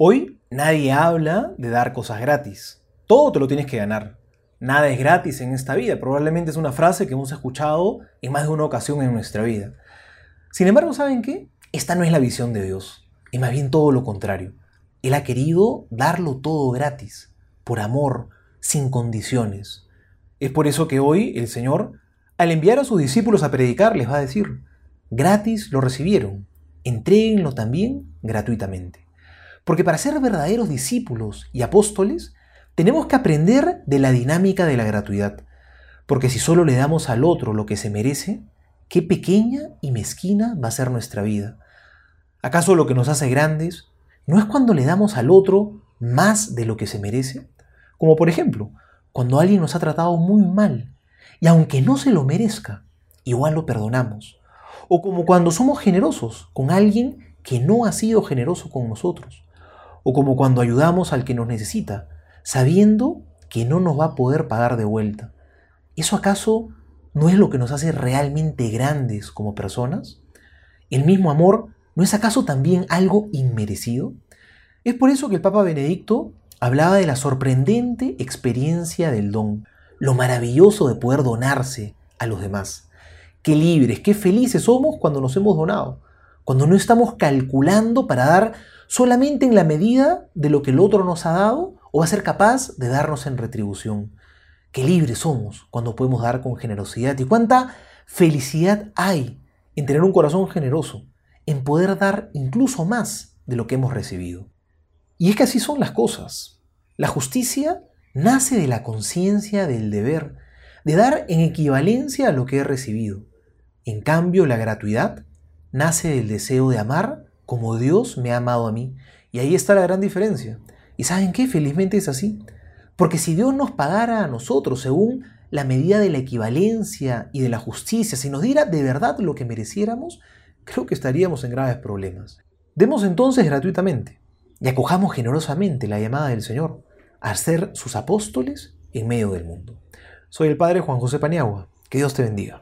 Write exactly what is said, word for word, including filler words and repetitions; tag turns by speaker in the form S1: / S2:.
S1: Hoy nadie habla de dar cosas gratis. Todo te lo tienes que ganar. Nada es gratis en esta vida. Probablemente es una frase que hemos escuchado en más de una ocasión en nuestra vida. Sin embargo, ¿saben qué? Esta no es la visión de Dios. Es más bien todo lo contrario. Él ha querido darlo todo gratis, por amor, sin condiciones. Es por eso que hoy el Señor, al enviar a sus discípulos a predicar, les va a decir: gratis lo recibieron, entréguenlo también gratuitamente. Porque para ser verdaderos discípulos y apóstoles, tenemos que aprender de la dinámica de la gratuidad. Porque si solo le damos al otro lo que se merece, qué pequeña y mezquina va a ser nuestra vida. ¿Acaso lo que nos hace grandes no es cuando le damos al otro más de lo que se merece? Como por ejemplo, cuando alguien nos ha tratado muy mal y aunque no se lo merezca, igual lo perdonamos. O como cuando somos generosos con alguien que no ha sido generoso con nosotros. O como cuando ayudamos al que nos necesita, sabiendo que no nos va a poder pagar de vuelta. ¿Eso acaso no es lo que nos hace realmente grandes como personas? ¿El mismo amor no es acaso también algo inmerecido? Es por eso que el Papa Benedicto hablaba de la sorprendente experiencia del don, lo maravilloso de poder donarse a los demás. Qué libres, qué felices somos cuando nos hemos donado, cuando no estamos calculando para dar solamente en la medida de lo que el otro nos ha dado o va a ser capaz de darnos en retribución. Qué libres somos cuando podemos dar con generosidad y cuánta felicidad hay en tener un corazón generoso, en poder dar incluso más de lo que hemos recibido. Y es que así son las cosas. La justicia nace de la conciencia del deber, de dar en equivalencia a lo que he recibido. En cambio, la gratuidad nace del deseo de amar como Dios me ha amado a mí. Y ahí está la gran diferencia. ¿Y saben qué? Felizmente es así. Porque si Dios nos pagara a nosotros según la medida de la equivalencia y de la justicia, si nos diera de verdad lo que mereciéramos, creo que estaríamos en graves problemas. Demos entonces gratuitamente y acojamos generosamente la llamada del Señor a ser sus apóstoles en medio del mundo. Soy el Padre Juan José Paniagua. Que Dios te bendiga.